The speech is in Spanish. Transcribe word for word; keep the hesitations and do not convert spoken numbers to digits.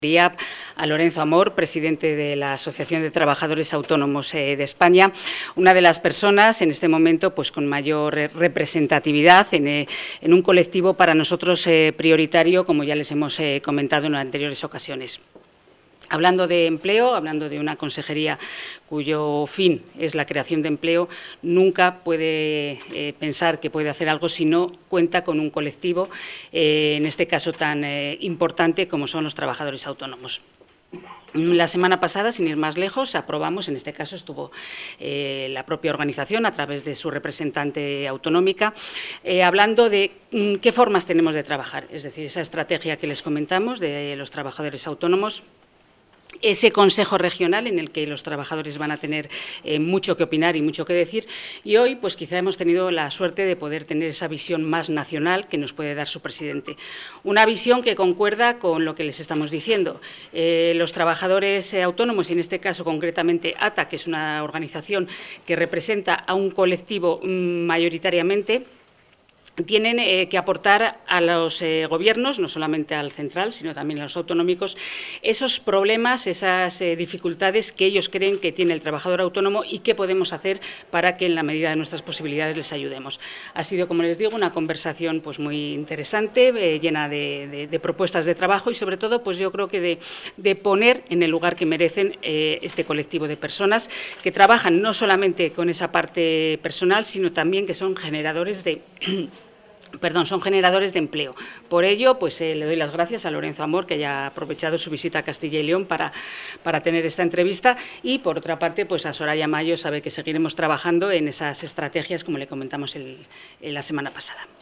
A Lorenzo Amor, presidente de la Asociación de Trabajadores Autónomos eh, de España, una de las personas en este momento pues, con mayor representatividad en, eh, en un colectivo para nosotros eh, prioritario, como ya les hemos eh, comentado en anteriores ocasiones. Hablando de empleo, hablando de una consejería cuyo fin es la creación de empleo, nunca puede eh, pensar que puede hacer algo si no cuenta con un colectivo, eh, en este caso tan eh, importante como son los trabajadores autónomos. La semana pasada, sin ir más lejos, aprobamos, en este caso estuvo eh, la propia organización a través de su representante autonómica, eh, hablando de mm, qué formas tenemos de trabajar, es decir, esa estrategia que les comentamos de los trabajadores autónomos, ese consejo regional en el que los trabajadores van a tener eh, mucho que opinar y mucho que decir, y hoy pues quizá hemos tenido la suerte de poder tener esa visión más nacional que nos puede dar su presidente. Una visión que concuerda con lo que les estamos diciendo. Eh, los trabajadores eh, autónomos, y en este caso concretamente A T A, que es una organización que representa a un colectivo mmm, mayoritariamente, tienen eh, que aportar a los eh, gobiernos, no solamente al central, sino también a los autonómicos, esos problemas, esas eh, dificultades que ellos creen que tiene el trabajador autónomo y qué podemos hacer para que en la medida de nuestras posibilidades les ayudemos. Ha sido, como les digo, una conversación pues, muy interesante, eh, llena de, de, de propuestas de trabajo y, sobre todo, pues yo creo que de, de poner en el lugar que merecen eh, este colectivo de personas que trabajan no solamente con esa parte personal, sino también que son generadores de Perdón, son generadores de empleo. Por ello, pues eh, le doy las gracias a Lorenzo Amor, que haya aprovechado su visita a Castilla y León para, para tener esta entrevista, y por otra parte, pues a Soraya Mayo, sabe que seguiremos trabajando en esas estrategias, como le comentamos el, la semana pasada.